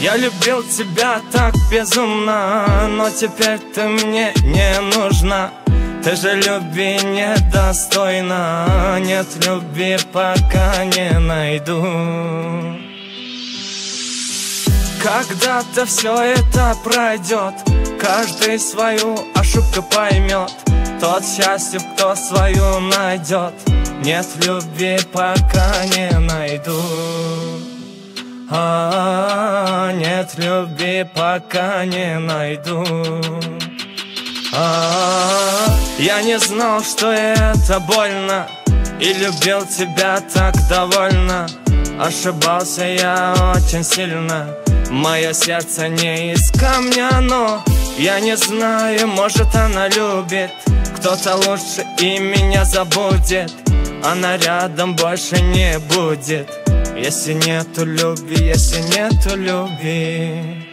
Я любил тебя так безумно, но теперь ты мне не нужна. Ты же любви недостойна, нет любви, пока не найду. Когда-то все это пройдет, каждый свою ошибку поймет. Тот счастлив, кто свою найдет, нет любви, пока не найду. Нет любви, пока не найду. Я не знал, что это больно, и любил тебя так довольно. Ошибался я очень сильно, мое сердце не из камня, но я не знаю, может она любит кто-то лучше и меня забудет. Она рядом больше не будет, если нету любви, если нету любви.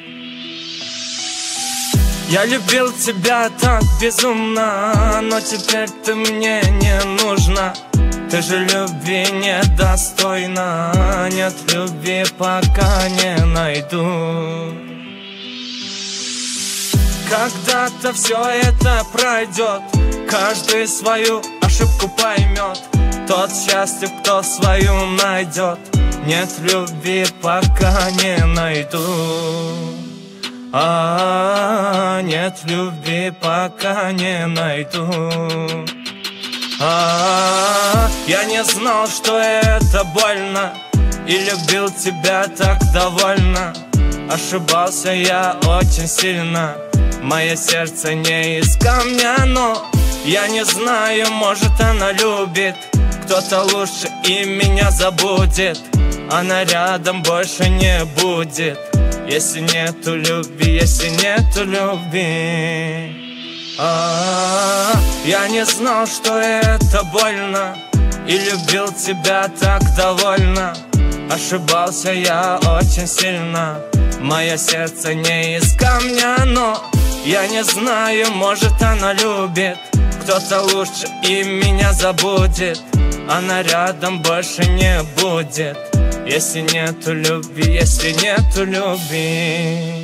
Я любил тебя так безумно, но теперь ты мне не нужна. Ты же любви недостойна, нет любви, пока не найду. Когда-то все это пройдет, каждый свою ошибку поймет. Тот счастлив, кто свою найдет, нет любви, пока не найду. Нет любви, пока не найду. Я не знал, что это больно, и любил тебя так довольно. Ошибался я очень сильно, мое сердце не из камня, но я не знаю, может она любит кто-то лучше и меня забудет. Она рядом больше не будет, если нету любви, если нету любви. Я не знал, что это больно, и любил тебя так довольно. Ошибался я очень сильно, мое сердце не из камня, но я не знаю, может она любит кто-то лучше и меня забудет. Она рядом больше не будет, если нету любви, если нету любви.